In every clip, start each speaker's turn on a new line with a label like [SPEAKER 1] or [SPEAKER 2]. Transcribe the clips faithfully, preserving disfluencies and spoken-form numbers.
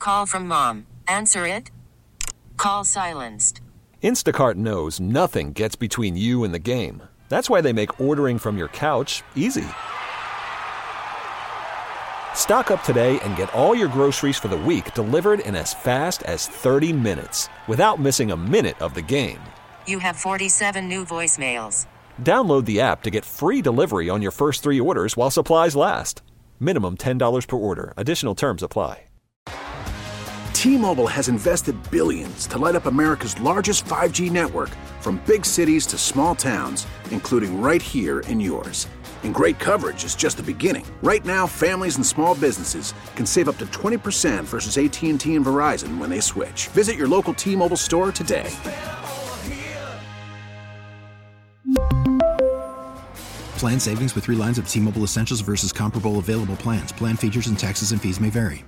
[SPEAKER 1] call from mom. Answer it. Call silenced.
[SPEAKER 2] Instacart knows nothing gets between you and the game. That's why they make ordering from your couch easy. Stock up today and get all your groceries for the week delivered in as fast as thirty minutes without missing a minute of the game.
[SPEAKER 1] You have forty-seven new voicemails.
[SPEAKER 2] Download the app to get free delivery on your first three orders while supplies last. Minimum ten dollars per order. Additional terms apply.
[SPEAKER 3] T-Mobile has invested billions to light up America's largest five G network, from big cities to small towns, including right here in yours. And great coverage is just the beginning. Right now, families and small businesses can save up to twenty percent versus A T and T and Verizon when they switch. Visit your local T-Mobile store today.
[SPEAKER 4] Plan savings with three lines of T-Mobile Essentials versus comparable available plans. Plan features and taxes and fees may vary.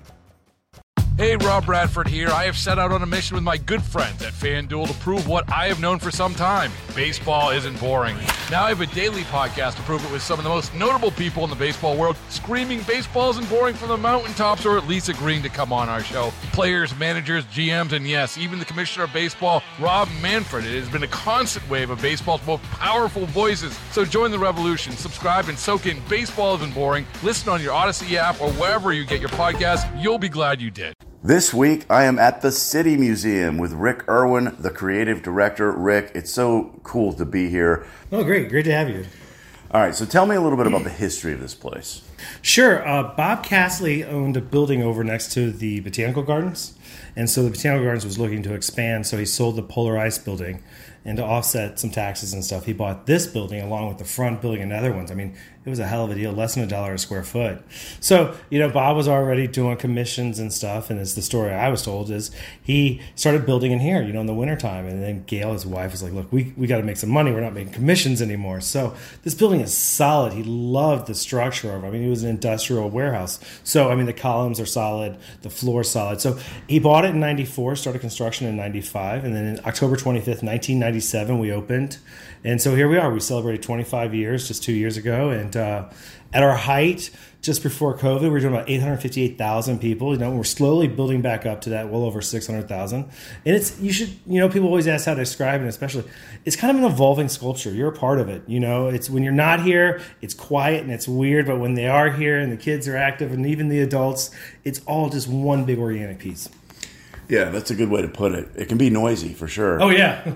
[SPEAKER 5] Hey, Rob Bradford here. I have set out on a mission with my good friends at FanDuel to prove what I have known for some time. Baseball isn't boring. Now I have a daily podcast to prove it with some of the most notable people in the baseball world, screaming baseball isn't boring from the mountaintops, or at least agreeing to come on our show. Players, managers, G Ms, and yes, even the commissioner of baseball, Rob Manfred. It has been a constant wave of baseball's most powerful voices. So join the revolution. Subscribe and soak in Baseball Isn't Boring. Listen on your Odyssey app or wherever you get your podcasts. You'll be glad you did.
[SPEAKER 6] This week, I am at the City Museum with Rick Irwin, the creative director. Rick, it's so cool to be here.
[SPEAKER 7] Oh, great. Great to have you.
[SPEAKER 6] All right, so tell me a little bit about the history of this place.
[SPEAKER 7] Sure. Uh, Bob Castley owned a building over next to the Botanical Gardens, and so the Botanical Gardens was looking to expand, so he sold the Polar Ice building, and to offset some taxes and stuff, he bought this building along with the front building and other ones. I mean, it was a hell of a deal, less than a dollar a square foot. So, you know, Bob was already doing commissions and stuff, and as the story I was told is he started building in here, you know, in the wintertime, and then Gail, his wife, was like, look, we, we got to make some money. We're not making commissions anymore. So this building is solid. He loved the structure of it. I mean, it was an industrial warehouse. So, I mean, the columns are solid, the floor is solid. So he bought it in ninety-four, started construction in ninety-five, and then in October twenty-fifth, nineteen ninety-seven, we opened. And so here we are. We celebrated twenty-five years just two years ago. And uh, at our height, just before COVID, we were doing about eight hundred fifty-eight thousand people. You know, we're slowly building back up to that, well over six hundred thousand. And it's, you should, you know, people always ask how to describe it, especially, it's kind of an evolving sculpture. You're a part of it. You know, it's when you're not here, it's quiet and it's weird. But when they are here and the kids are active and even the adults, it's all just one big organic piece.
[SPEAKER 6] Yeah, that's a good way to put it. It can be noisy for sure.
[SPEAKER 7] Oh, yeah.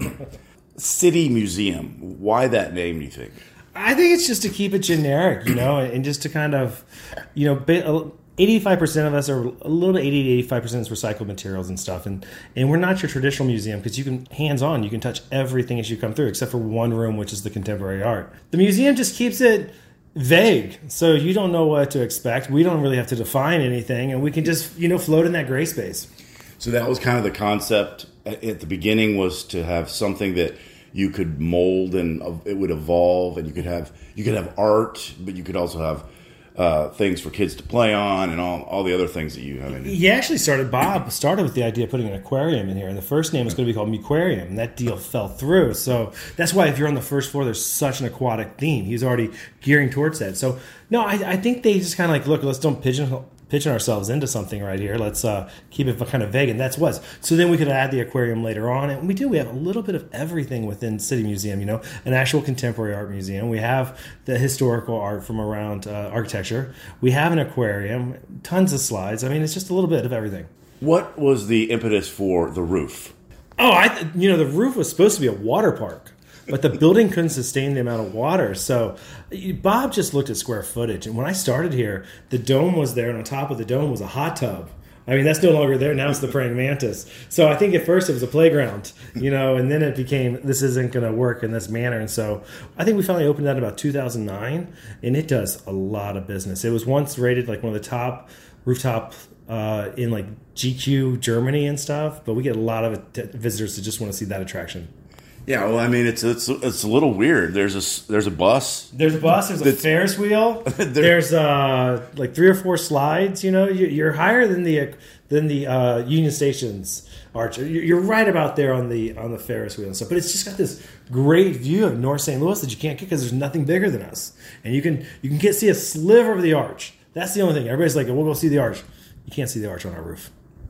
[SPEAKER 6] City Museum. Why that name, do you think?
[SPEAKER 7] I think it's just to keep it generic, you know, and just to kind of, you know, eighty-five percent of us are a little bit, eighty to eighty-five percent is recycled materials and stuff. And, and we're not your traditional museum because you can, hands-on, you can touch everything as you come through, except for one room, which is the contemporary art. The museum just keeps it vague, so you don't know what to expect. We don't really have to define anything, and we can just, you know, float in that gray space.
[SPEAKER 6] So that was kind of the concept at the beginning, was to have something that you could mold and it would evolve, and you could have you could have art, but you could also have uh, things for kids to play on and all, all the other things that you have in it.
[SPEAKER 7] He actually started, Bob started with the idea of putting an aquarium in here, and the first name was going to be called Muquarium, and that deal fell through. So that's why if you're on the first floor, there's such an aquatic theme. He's already gearing towards that. So no, I, I think they just kind of like, look, let's don't pigeonhole pitching ourselves into something right here. Let's uh, keep it kind of vague, and that's was. So then we could add the aquarium later on, and we do. We have a little bit of everything within City Museum, you know, an actual contemporary art museum. We have the historical art from around uh, architecture. We have an aquarium, tons of slides. I mean, it's just a little bit of everything.
[SPEAKER 6] What was the impetus for the roof?
[SPEAKER 7] Oh, I th- you know, the roof was supposed to be a water park. But the building couldn't sustain the amount of water. So Bob just looked at square footage. And when I started here, the dome was there, and on top of the dome was a hot tub. I mean, that's no longer there. Now it's the praying mantis. So I think at first it was a playground, you know, and then it became, this isn't going to work in this manner. And so I think we finally opened that in about two thousand nine, and it does a lot of business. It was once rated like one of the top rooftop uh, in like G Q Germany and stuff, but we get a lot of visitors that just want to see that attraction.
[SPEAKER 6] Yeah, well, I mean, it's it's it's a little weird. There's a there's a bus.
[SPEAKER 7] There's a bus. There's a Ferris wheel. There's uh like three or four slides. You know, you're higher than the than the uh, Union Station's arch. You're right about there on the on the Ferris wheel and stuff. But it's just got this great view of North Saint Louis that you can't get because there's nothing bigger than us, and you can you can get see a sliver of the arch. That's the only thing. Everybody's like, we'll go see the arch. You can't see the arch on our roof.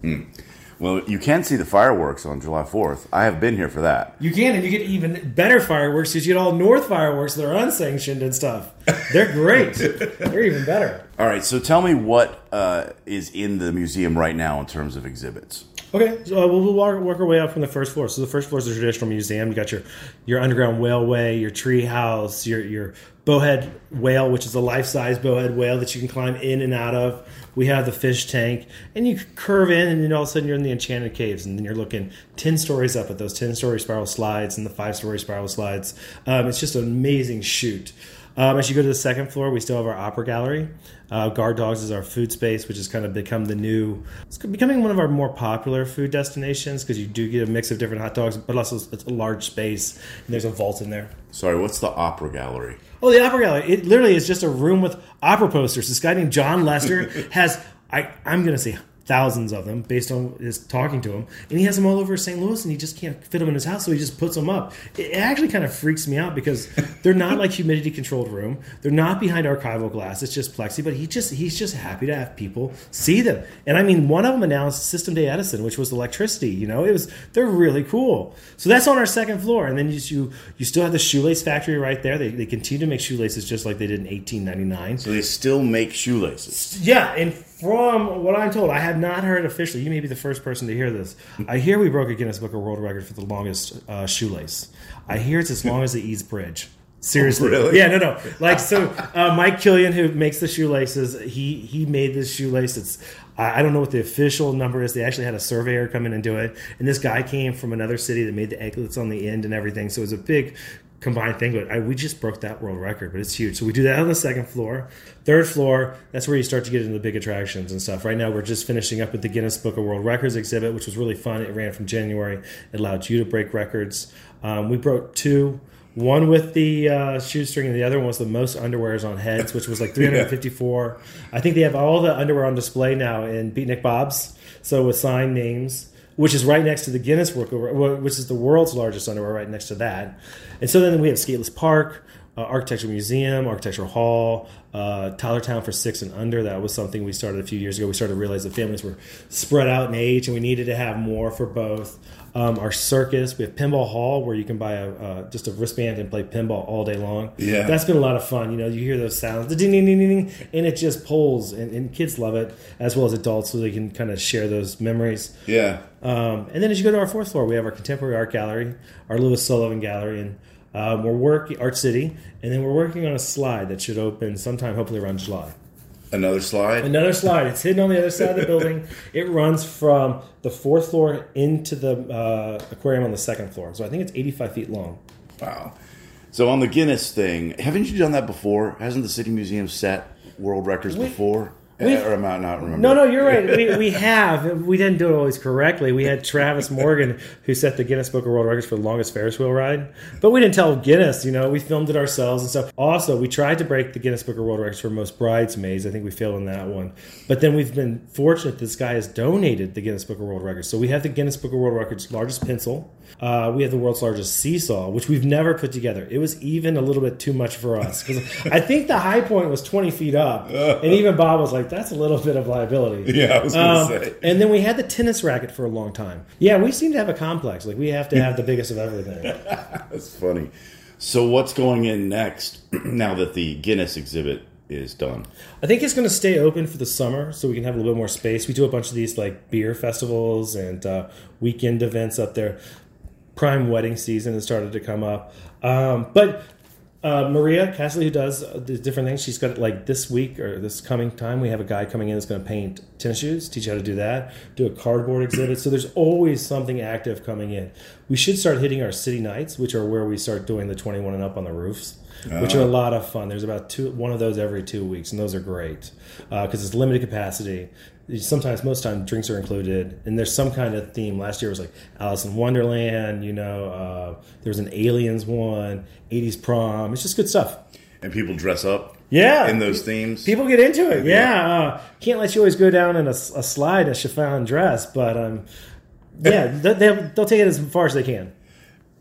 [SPEAKER 6] Mm. Well, you can see the fireworks on July fourth. I have been here for that.
[SPEAKER 7] You can, and you get even better fireworks because you get all North fireworks that are unsanctioned and stuff. They're great. They're even better.
[SPEAKER 6] All right, so tell me what uh, is in the museum right now in terms of exhibits.
[SPEAKER 7] Okay, so uh, we'll, we'll walk, work our way up from the first floor. So the first floor is the traditional museum. You got your your underground whaleway, your tree house, your your bowhead whale, which is a life-size bowhead whale that you can climb in and out of. We have the fish tank, and you curve in, and then all of a sudden you're in the Enchanted Caves, and then you're looking ten stories up at those ten-story spiral slides and the five-story spiral slides. Um, it's just an amazing shoot. Um, as you go to the second floor, we still have our opera gallery. Uh, Guard Dogs is our food space, which has kind of become the new... It's becoming one of our more popular food destinations because you do get a mix of different hot dogs, but also it's a large space, and there's a vault in there.
[SPEAKER 6] Sorry, what's the opera gallery?
[SPEAKER 7] Oh, the opera gallery. It literally is just a room with opera posters. This guy named John Lester has, I, I'm going to say thousands of them based on his talking to him. And he has them all over Saint Louis, and he just can't fit them in his house, so he just puts them up. It actually kind of freaks me out because they're not like humidity-controlled room. They're not behind archival glass. It's just plexi, but he just he's just happy to have people see them. And I mean, one of them announced System Day Edison, which was electricity. You know, it was they're really cool. So that's on our second floor. And then you you, you still have the shoelace factory right there. They, they continue to make shoelaces just like they did in eighteen ninety-nine.
[SPEAKER 6] So they still make shoelaces?
[SPEAKER 7] Yeah, and from what I'm told, I have not heard officially. You may be the first person to hear this. I hear we broke a Guinness Book of World Record for the longest uh, shoelace. I hear it's as long as the East Bridge. Seriously.
[SPEAKER 6] Oh, really?
[SPEAKER 7] Yeah, no, no. Like, so uh, Mike Killian, who makes the shoelaces, he he made this shoelace. It's I I don't know what the official number is. They actually had a surveyor come in and do it. And this guy came from another city that made the anklets on the end and everything. So it was a big combined thing, but I, we just broke that world record, but it's huge. So we do that on the second floor. Third floor, that's where you start to get into the big attractions and stuff. Right now, we're just finishing up with the Guinness Book of World Records exhibit, which was really fun. It ran from January. It allowed you to break records. Um, we broke two. One with the uh, shoestring, and the other one was the most underwears on heads, which was like three hundred fifty-four. I think they have all the underwear on display now in Beatnik Bob's, so with signed names, which is right next to the Guinness Book, which is the world's largest underwear, right next to that. And so then we have Skateless Park, uh, Architectural Museum, Architectural Hall, uh, Tylertown for six and under. That was something we started a few years ago. We started to realize that families were spread out in age, and we needed to have more for both. Um, our circus, we have Pinball Hall, where you can buy a uh, just a wristband and play pinball all day long.
[SPEAKER 6] Yeah,
[SPEAKER 7] that's been a lot of fun. You know, you hear those sounds, the ding ding ding ding, and it just pulls, and, and kids love it as well as adults, so they can kind of share those memories.
[SPEAKER 6] Yeah.
[SPEAKER 7] Um, and then as you go to our fourth floor, we have our Contemporary Art Gallery, our Louis Sullivan Gallery, and um, we're working Art City, and then we're working on a slide that should open sometime, hopefully around July.
[SPEAKER 6] Another slide?
[SPEAKER 7] Another slide. It's hidden on the other side of the building. It runs from the fourth floor into the uh, aquarium on the second floor. So I think it's eighty-five feet long.
[SPEAKER 6] Wow. So on the Guinness thing, haven't you done that before? Hasn't the City Museum set world records we, before?
[SPEAKER 7] We,
[SPEAKER 6] or am I not remembering?
[SPEAKER 7] No, no, you're right. We, we have. We didn't do it always correctly. We had Travis Morgan, who set the Guinness Book of World Records for the longest Ferris wheel ride. But we didn't tell Guinness, you know. We filmed it ourselves and stuff. Also, we tried to break the Guinness Book of World Records for most bridesmaids. I think we failed on that one. But then we've been fortunate this guy has donated the Guinness Book of World Records. So we have the Guinness Book of World Records largest pencil. Uh, we have the world's largest seesaw, which we've never put together. It was even a little bit too much for us. Because I think the high point was twenty feet up. And even Bob was like, that's a little bit of liability.
[SPEAKER 6] Yeah, I was going to
[SPEAKER 7] um,
[SPEAKER 6] say.
[SPEAKER 7] And then we had the tennis racket for a long time. Yeah, we seem to have a complex. Like, we have to have the biggest of everything.
[SPEAKER 6] That's funny. So what's going in next now that the Guinness exhibit is done?
[SPEAKER 7] I think it's going to stay open for the summer so we can have a little bit more space. We do a bunch of these, like, beer festivals and uh, weekend events up there. Prime wedding season has started to come up. Um, but... Uh, Maria Castley, who does the different things, she's got like this week or this coming time, we have a guy coming in that's going to paint tennis shoes, teach you how to do that, do a cardboard exhibit. So there's always something active coming in. We should start hitting our city nights, which are where we start doing the twenty-one and up on the roofs, uh-huh. which are a lot of fun. There's about two, one of those every two weeks, and those are great because uh, it's limited capacity. Sometimes, most time, drinks are included, and there's some kind of theme. Last year was like Alice in Wonderland, you know, uh, there was an Aliens one, eighties prom. It's just good stuff.
[SPEAKER 6] And people dress up
[SPEAKER 7] yeah.
[SPEAKER 6] in those themes?
[SPEAKER 7] People get into it, yeah. yeah. Uh, can't let you always go down in a, a slide in a chiffon dress, but um, yeah, they'll, they'll take it as far as they can.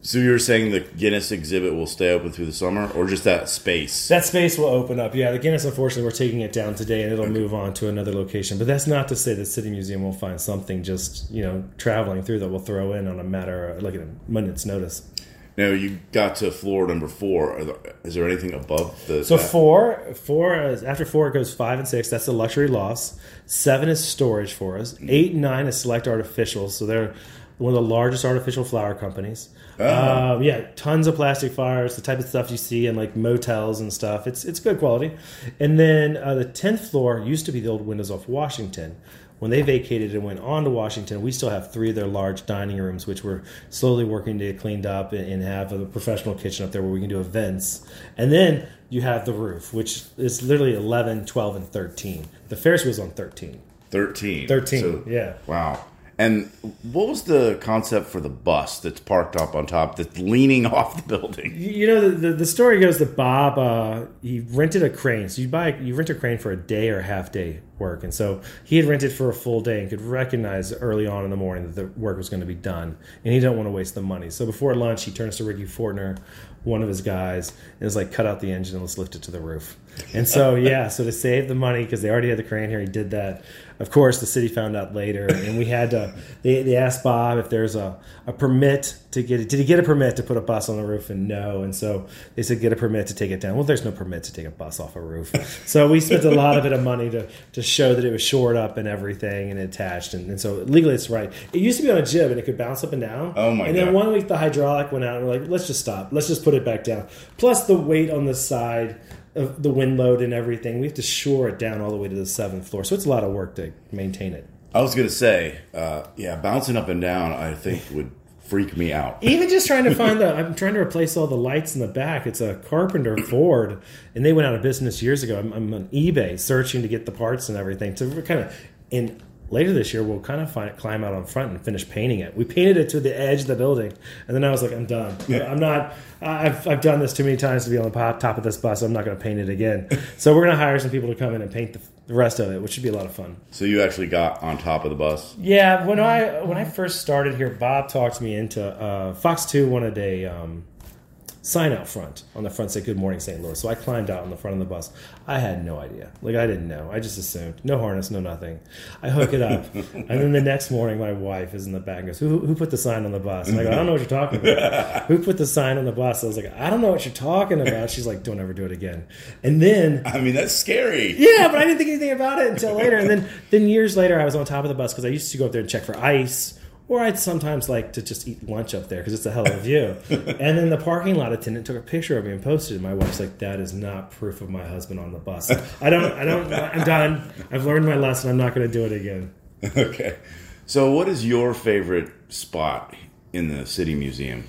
[SPEAKER 6] So you're saying the Guinness exhibit will stay open through the summer, or just that space?
[SPEAKER 7] That space will open up. Yeah, the Guinness, unfortunately, we're taking it down today, and it'll okay. move on to another location. But that's not to say the City Museum will find something just, you know, traveling through that we'll throw in on a matter of, like, a minute's notice.
[SPEAKER 6] Now, you got to floor number four. Are there, is there anything above the...
[SPEAKER 7] So
[SPEAKER 6] that?
[SPEAKER 7] four, four is, after four, it goes five and six. That's the luxury lofts. Seven is storage for us. Eight and nine is select artificials. So they're one of the largest artificial flower companies. Oh. Um, yeah, tons of plastic flowers, the type of stuff you see in like motels and stuff. It's it's good quality. And then uh, the tenth floor used to be the old Windows off Washington. When they vacated and went on to Washington, we still have three of their large dining rooms, which we're slowly working to get cleaned up and have a professional kitchen up there where we can do events. And then you have the roof, which is literally eleven, twelve, and thirteen. The Ferris wheel's on thirteen.
[SPEAKER 6] thirteen.
[SPEAKER 7] thirteen,
[SPEAKER 6] so,
[SPEAKER 7] yeah.
[SPEAKER 6] Wow. And what was the concept for the bus that's parked up on top, that's leaning off the building?
[SPEAKER 7] You know, the the, the story goes that Bob, uh, he rented a crane. So you buy you rent a crane for a day or a half day work. And so he had rented for a full day and could recognize early on in the morning that the work was going to be done. And he didn't want to waste the money. So before lunch, he turns to Ricky Fortner, one of his guys, and is like, cut out the engine and let's lift it to the roof. And so, yeah, so to save the money, because they already had the crane here, he did that. Of course, the city found out later, and we had to, they, they asked Bob if there's a, a permit to get it. Did he get a permit to put a bus on the roof? And no. And so they said, get a permit to take it down. Well, there's no permit to take a bus off a roof. So we spent a lot of bit of money to, to show that it was shored up and everything and attached. And, and so legally it's right. It used to be on a jib, and it could bounce up and down.
[SPEAKER 6] Oh, my God.
[SPEAKER 7] And then one week the hydraulic went out, and we're like, let's just stop. Let's just put it back down. Plus the weight on the side of the wind load and everything. We have to shore it down all the way to the seventh floor. So it's a lot of work to maintain it.
[SPEAKER 6] I was going to say, uh, yeah, bouncing up and down, I think would freak me out.
[SPEAKER 7] Even just trying to find the, I'm trying to replace all the lights in the back. It's a Carpenter Ford, and they went out of business years ago. I'm, I'm on eBay searching to get the parts and everything to kind of, and later this year, we'll kind of find, climb out on front and finish painting it. We painted it to the edge of the building, and then I was like, I'm done. Yeah. I'm not, I've I've done this too many times to be on the top of this bus. I'm not going to paint it again. So we're going to hire some people to come in and paint the, the rest of it, which should be a lot of fun.
[SPEAKER 6] So you actually got on top of the bus?
[SPEAKER 7] Yeah. When I when I first started here, Bob talked me into, uh, Fox two wanted a um, sign out front. On the front said, Good Morning Saint Louis. So I climbed out on the front of the bus. I had no idea. Like, I didn't know. I just assumed. No harness, no nothing. I hook it up. And then the next morning, my wife is in the back and goes, who, who put the sign on the bus? And I go, I don't know what you're talking about. Who put the sign on the bus? I was like, I don't know what you're talking about. She's like, don't ever do it again. And then...
[SPEAKER 6] I mean, that's scary.
[SPEAKER 7] Yeah, but I didn't think anything about it until later. And then, then years later, I was on top of the bus because I used to go up there and check for ice. Or I'd sometimes like to just eat lunch up there because it's a hell of a view. And then the parking lot attendant took a picture of me and posted it. And my wife's like, that is not proof of my husband on the bus. I don't, I don't, I'm done. I've learned my lesson. I'm not going to do it again.
[SPEAKER 6] Okay. So what is your favorite spot in the City Museum?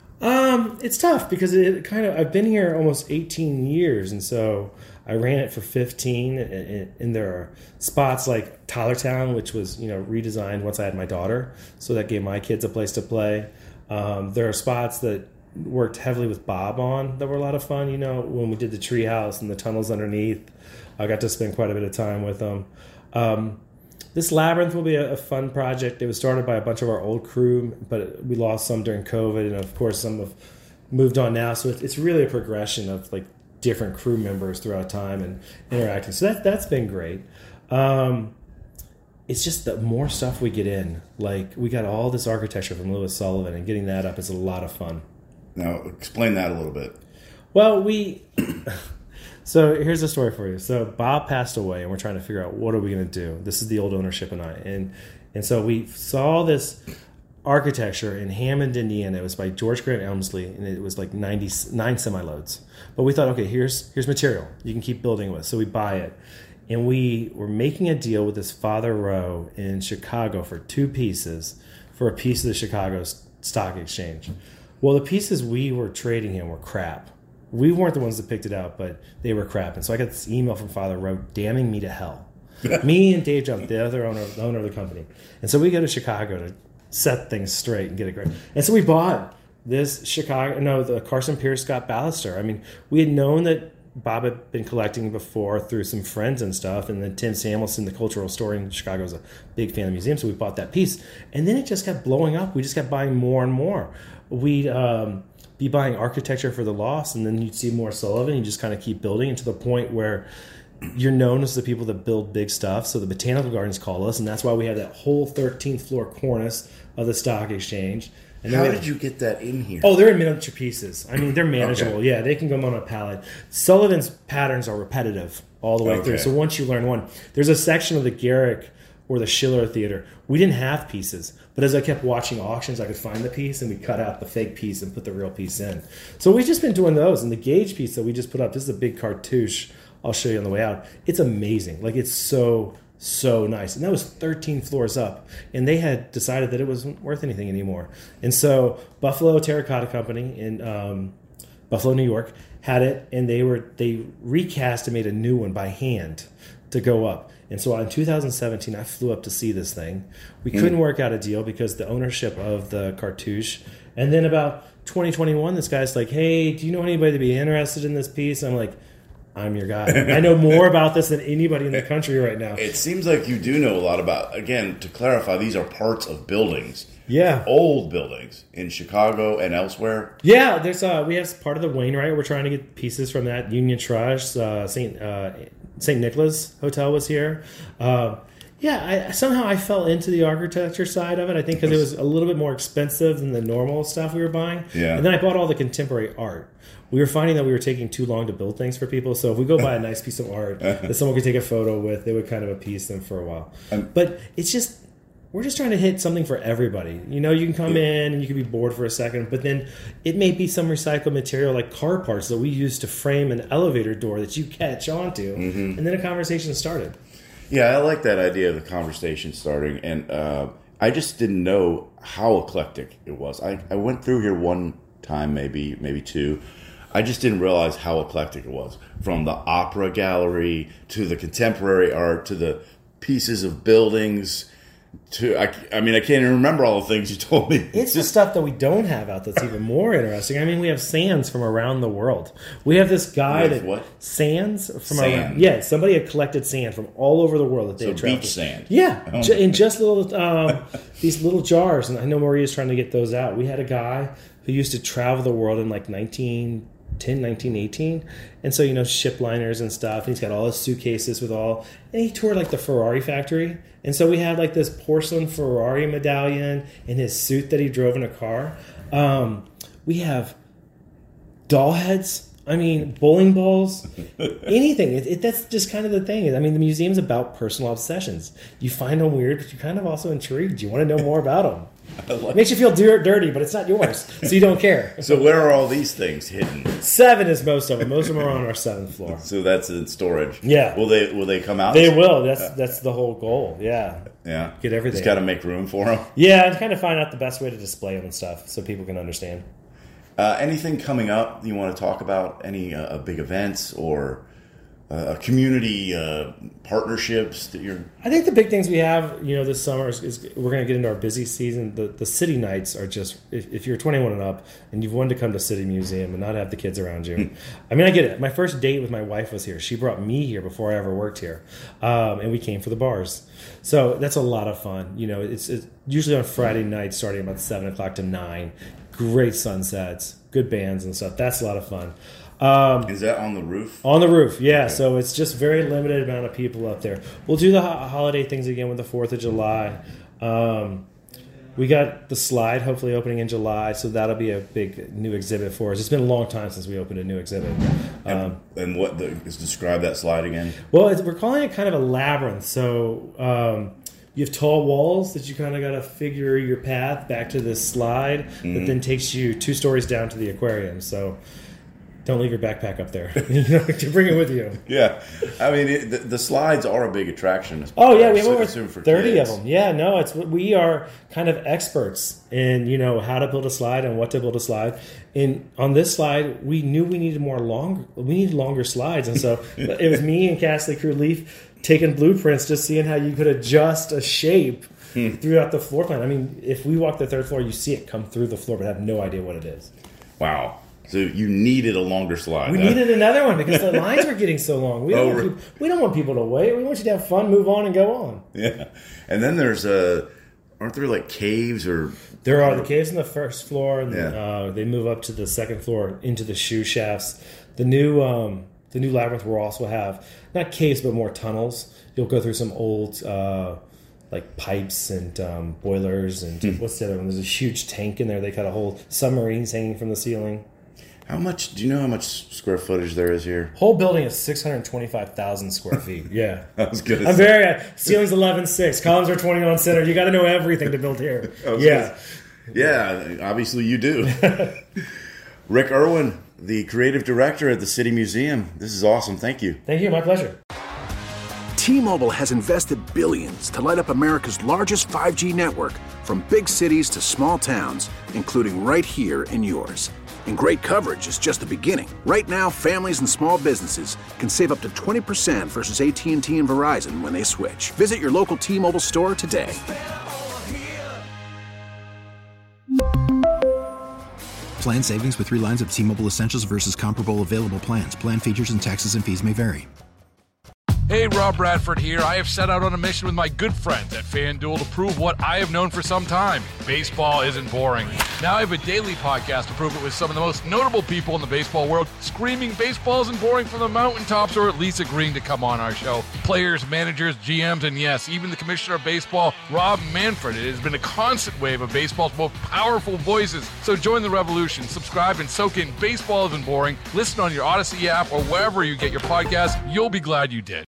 [SPEAKER 7] Um, it's tough because it kind of, I've been here almost eighteen years. And so I ran it for fifteen, and, and there are spots like Tylertown, which was, you know, redesigned once I had my daughter, so that gave my kids a place to play. Um, there are spots that worked heavily with Bob on that were a lot of fun. You know, when we did the treehouse and the tunnels underneath, I got to spend quite a bit of time with them. Um, this labyrinth will be a, a fun project. It was started by a bunch of our old crew, but we lost some during COVID, and of course some have moved on now. So it's really a progression of like different crew members throughout time and interacting. So that, that's been great. Um, it's just the more stuff we get in. Like, we got all this architecture from Louis Sullivan, and getting that up is a lot of fun.
[SPEAKER 6] Now, explain that a little bit.
[SPEAKER 7] Well, we... so here's the story for you. So Bob passed away, and we're trying to figure out what are we going to do. This is the old ownership and I. And, and so we saw this architecture in Hammond, Indiana. It was by George Grant Elmsley, and it was like ninety-nine semi-loads. But we thought, okay, here's here's material you can keep building with. So we buy it. And we were making a deal with this Father Rowe in Chicago for two pieces for a piece of the Chicago Stock Exchange. Well, the pieces we were trading him were crap. We weren't the ones that picked it out, but they were crap. And so I got this email from Father Rowe damning me to hell. Me and Dave Jump, the other owner, the owner of the company. And so we go to Chicago to set things straight and get it great. And so we bought this Chicago, no, the Carson Pierce Scott Baluster. I mean, we had known that Bob had been collecting before through some friends and stuff, and then Tim Samuelson, the cultural historian in Chicago, was a big fan of the museum, so we bought that piece. And then it just kept blowing up. We just kept buying more and more. We'd um, be buying architecture for the Lofts, and then you'd see more Sullivan. You just kind of keep building to the point where you're known as the people that build big stuff. So the Botanical Gardens call us, and that's why we have that whole thirteenth floor cornice of the stock exchange. And
[SPEAKER 6] How
[SPEAKER 7] we,
[SPEAKER 6] did you get that in here?
[SPEAKER 7] Oh, they're in miniature pieces. I mean, they're manageable.
[SPEAKER 6] Okay.
[SPEAKER 7] Yeah, they can go on a pallet. Sullivan's patterns are repetitive all the way
[SPEAKER 6] Okay.
[SPEAKER 7] through. So once you learn one, there's a section of the Garrick or the Schiller Theater. We didn't have pieces, but as I kept watching auctions, I could find the piece, and we cut out the fake piece and put the real piece in. So we've just been doing those. And the Gage piece that we just put up, this is a big cartouche. I'll show you on the way out. It's amazing. Like, it's so, so nice. And that was thirteen floors up. And they had decided that it wasn't worth anything anymore. And so Buffalo Terracotta Company in um, Buffalo, New York, had it, and they were they recast and made a new one by hand to go up. And so in two thousand seventeen, I flew up to see this thing. We mm. couldn't work out a deal because the ownership of the cartouche. And then about twenty twenty-one, this guy's like, hey, do you know anybody that'd be interested in this piece? I'm like, I'm your guy. I know more about this than anybody in the country right now.
[SPEAKER 6] It seems like you do know a lot about, again, to clarify, these are parts of buildings.
[SPEAKER 7] Yeah.
[SPEAKER 6] Old buildings in Chicago and elsewhere.
[SPEAKER 7] Yeah, there's uh, we have part of the Wainwright. We're trying to get pieces from that. Union Trust, uh, Saint uh, Saint Nicholas Hotel was here. Uh, yeah, I, somehow I fell into the architecture side of it. I think because it was a little bit more expensive than the normal stuff we were buying.
[SPEAKER 6] Yeah.
[SPEAKER 7] And then I bought all the contemporary art. We were finding that we were taking too long to build things for people. So if we go buy a nice piece of art that someone could take a photo with, they would kind of appease them for a while. Um, but it's just, we're just trying to hit something for everybody. You know, you can come in and you can be bored for a second, but then it may be some recycled material like car parts that we use to frame an elevator door that you catch onto. Mm-hmm. And then a conversation started.
[SPEAKER 6] Yeah, I like that idea of the conversation starting. And uh, I just didn't know how eclectic it was. I, I went through here one time, maybe, maybe two. I just didn't realize how eclectic it was. From the opera gallery to the contemporary art to the pieces of buildings to, I, I mean, I can't even remember all the things you told me.
[SPEAKER 7] It's the stuff that we don't have out that's even more interesting. I mean, we have sands from around the world. We have this guy that
[SPEAKER 6] what?
[SPEAKER 7] Sands from
[SPEAKER 6] Sand.
[SPEAKER 7] around. Yeah, somebody had collected sand from all over the world that they
[SPEAKER 6] So
[SPEAKER 7] had traveled.
[SPEAKER 6] beach sand.
[SPEAKER 7] Yeah,
[SPEAKER 6] Oh.
[SPEAKER 7] ju- in just little um, these little jars. And I know Maria's trying to get those out. We had a guy who used to travel the world in like nineteen ten, nineteen eighteen, and so, you know, ship liners and stuff, and he's got all his suitcases with all, and he toured like the Ferrari factory, and so we had like this porcelain Ferrari medallion in his suit that he drove in a car. Um, we have doll heads, I mean, bowling balls, anything. It, it, that's just kind of the thing. I mean, the museum's about personal obsessions. You find them weird, but you're kind of also intrigued. You want to know more about them. It makes you feel dir- dirty, but it's not yours, so you don't care.
[SPEAKER 6] So where are all these things hidden?
[SPEAKER 7] Seven is most of them. Most of them are on our seventh floor.
[SPEAKER 6] So that's in storage.
[SPEAKER 7] Yeah.
[SPEAKER 6] Will they Will they come out?
[SPEAKER 7] They will. That's that's the whole goal. Yeah.
[SPEAKER 6] Yeah.
[SPEAKER 7] Get everything.
[SPEAKER 6] Just got to make room for them.
[SPEAKER 7] Yeah, and kind of find out the best way to display them and stuff so people can understand.
[SPEAKER 6] Uh, anything coming up you want to talk about? Any uh, big events or uh, community uh, partnerships that you're?
[SPEAKER 7] I think the big things we have, you know, this summer is, is we're going to get into our busy season. The the city nights are just, if, if you're twenty-one and up and you've wanted to come to City Museum and not have the kids around you. I mean, I get it. My first date with my wife was here. She brought me here before I ever worked here, um, and we came for the bars. So that's a lot of fun. You know, it's, it's usually on Friday night, starting about seven o'clock to nine. Great sunsets, good bands and stuff. That's a lot of fun. Um,
[SPEAKER 6] Is that on the roof?
[SPEAKER 7] On the roof, yeah. Okay. So it's just very limited amount of people up there. We'll do the ho- holiday things again with the fourth of July. Um, we got the slide hopefully opening in July, so that'll be a big new exhibit for us. It's been a long time since we opened a new exhibit. Um,
[SPEAKER 6] and, and what the, is describe that slide again?
[SPEAKER 7] Well, it's, we're calling it kind of a labyrinth. So um, you have tall walls that you kind of got to figure your path back to this slide mm-hmm. that then takes you two stories down to the aquarium. So don't leave your backpack up there. To bring it with you.
[SPEAKER 6] Yeah. I mean, it, the, the slides are a big attraction.
[SPEAKER 7] Oh, yeah. We have over
[SPEAKER 6] for
[SPEAKER 7] thirty
[SPEAKER 6] kids.
[SPEAKER 7] of them. Yeah, no, it's we are kind of experts in, you know, how to build a slide and what to build a slide. And on this slide, we knew we needed more long, we needed longer slides. And so it was me and Castley Crew Leaf taking blueprints, just seeing how you could adjust a shape hmm. throughout the floor plan. I mean, if we walk the third floor, you see it come through the floor, but have no idea what it is.
[SPEAKER 6] Wow. So you needed a longer slide.
[SPEAKER 7] We
[SPEAKER 6] huh?
[SPEAKER 7] needed another one because the lines were getting so long. We don't,
[SPEAKER 6] Oh,
[SPEAKER 7] want
[SPEAKER 6] really?
[SPEAKER 7] people, we don't want people to wait. We want you to have fun, move on, and go on.
[SPEAKER 6] Yeah. And then there's uh aren't there like caves or
[SPEAKER 7] There are the caves on the first floor, and
[SPEAKER 6] Yeah.
[SPEAKER 7] uh, they move up to the second floor into the shoe shafts. The new um, the new labyrinth will also have not caves but more tunnels. You'll go through some old uh, like pipes and um, boilers and
[SPEAKER 6] Hmm.
[SPEAKER 7] what's the other one? There's a huge tank in there. They got a whole submarines hanging from the ceiling.
[SPEAKER 6] how much do you know how much square footage there is here?
[SPEAKER 7] Whole building is six hundred twenty-five thousand square feet. Yeah.
[SPEAKER 6] I was gonna
[SPEAKER 7] I'm
[SPEAKER 6] say-
[SPEAKER 7] very uh, ceiling's eleven six, columns are twenty-one center. You got to know everything to build here.
[SPEAKER 6] was
[SPEAKER 7] Yeah.
[SPEAKER 6] Yeah, obviously you do. Rick Irwin, the creative director at the City Museum. This is awesome. Thank you.
[SPEAKER 7] Thank you. My pleasure.
[SPEAKER 3] T-Mobile has invested billions to light up America's largest five G network, from big cities to small towns, including right here in yours. And great coverage is just the beginning. Right now, families and small businesses can save up to twenty percent versus A T and T and Verizon when they switch. Visit your local T-Mobile store today.
[SPEAKER 4] Plan savings with three lines of T-Mobile Essentials versus comparable available plans. Plan features and taxes and fees may vary.
[SPEAKER 5] Hey, Rob Bradford here. I have set out on a mission with my good friends at FanDuel to prove what I have known for some time. Baseball isn't boring. Now I have a daily podcast to prove it with some of the most notable people in the baseball world, screaming baseball isn't boring from the mountaintops, or at least agreeing to come on our show. Players, managers, G Ms, and yes, even the commissioner of baseball, Rob Manfred. It has been a constant wave of baseball's most powerful voices. So join the revolution. Subscribe and soak in Baseball Isn't Boring. Listen on your Odyssey app or wherever you get your podcasts. You'll be glad you did.